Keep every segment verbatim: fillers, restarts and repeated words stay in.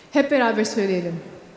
Hep beraber söyleyelim.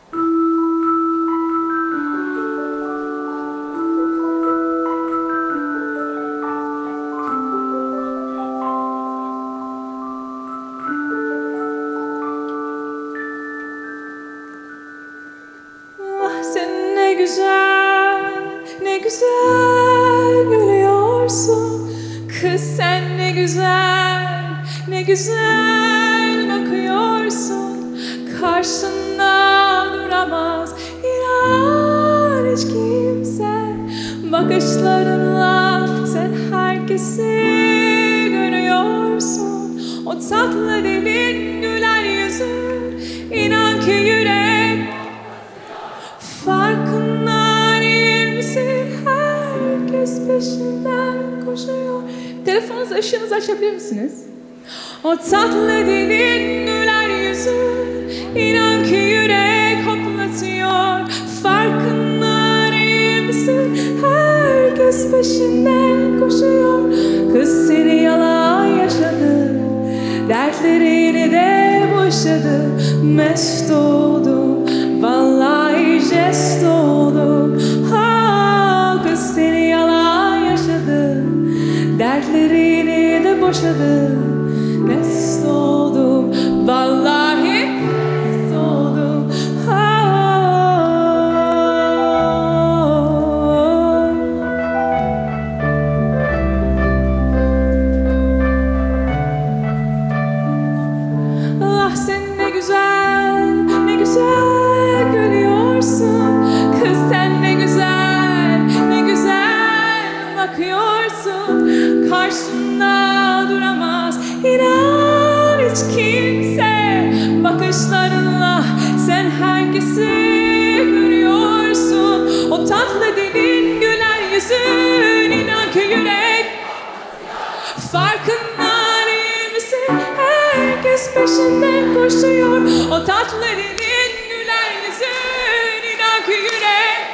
Ah sen ne güzel, ne güzel gülüyorsun. Kız sen ne güzel, ne güzel bakıyorsun. Karşında duramaz inan hiç kimse. Bakışlarınla sen herkesi görüyorsun. O tatlı dilin, güler yüzün, inan ki yürek farkında değil misin? Herkes peşinden koşuyor. Telefonunuzu, ışığınızı açabilir misiniz? O tatlı dilin, güler yüzün, inan ki yürek hoplatıyor. Farkında değil misin? Herkes peşinden koşuyor. Kız seni yalan yaşadı, dertlerini de boşadı. Mest oldum, vallahi jest oldum. Ha, kız seni yalan yaşadı, dertlerini de boşadı. Mest oldum, vallahi mest oldum. Ha. Ah sen ne güzel, ne güzel gülüyorsun. Kız sen ne güzel, ne güzel bakıyorsun. Karşında duramaz inan hiç kimse. Bakışlarınla sen herkesi görüyorsun. O tatlı dilin, güler yüzün, inan ki yürek farkında değil misin? Herkes peşinden koşuyor. O tatlı dilin, güler yüzün, inan ki yürek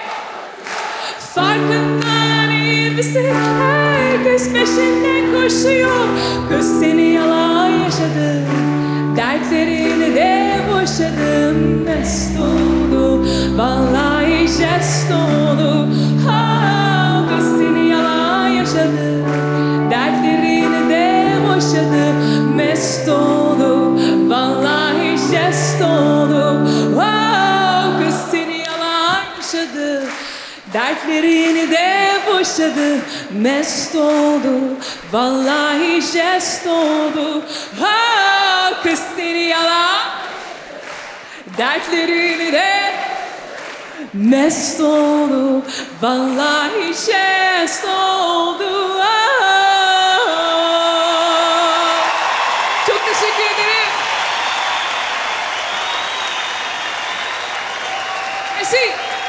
farkında değil misin? Herkes peşinden koşuyor. Kız seni yalan yaşadı, dertlerini de boşadı. Mest oldu, vallahi jest oldu. Ha, kız seni yalan yaşadı, dertlerini de boşadı. Mest oldu, vallahi jest oldu. Wow, kız seni yalan yaşadı, dertlerini de boşadı. Mest oldu, vallahi jest oldu. Ha, kız seni yalan, dertlerini de mest oldu, vallahi jest oldu. Ah. Çok teşekkür ederim. Merci.